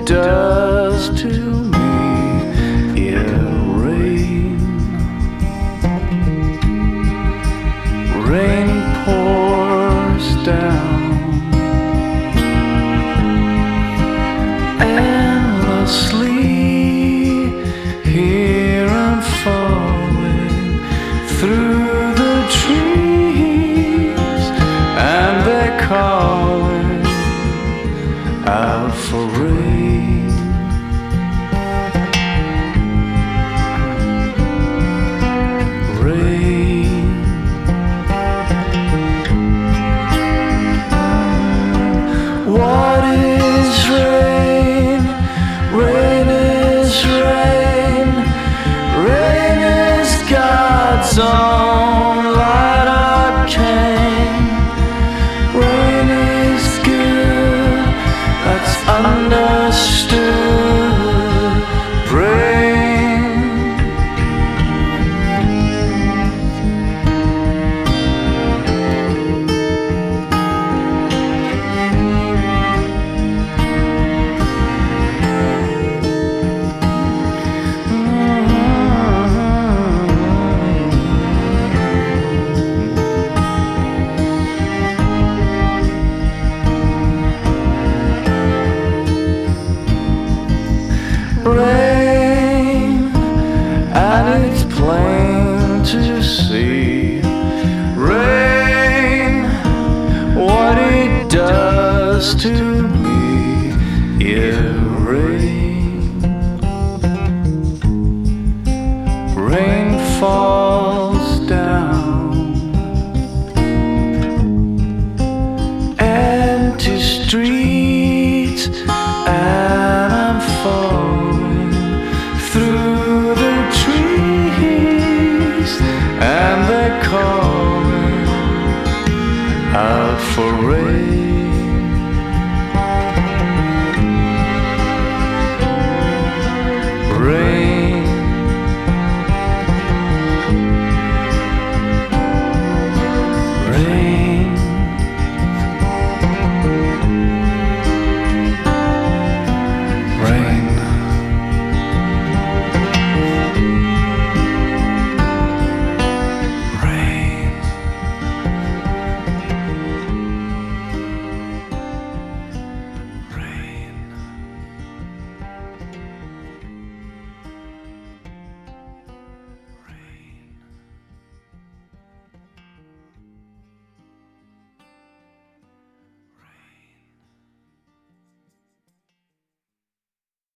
does to me, rain pours down endlessly. Here I'm falling through the trees, and they're calling out for rain. Rain. What is rain? Rain is rain. Rain is God's own light arcane. Rain is good, that's understood. Rain. Rain, and it's plain to see. Rain, what it does to me. Yeah, rain. Rain falls down empty streets, and I'm falling through the trees, and they're calling out for rain.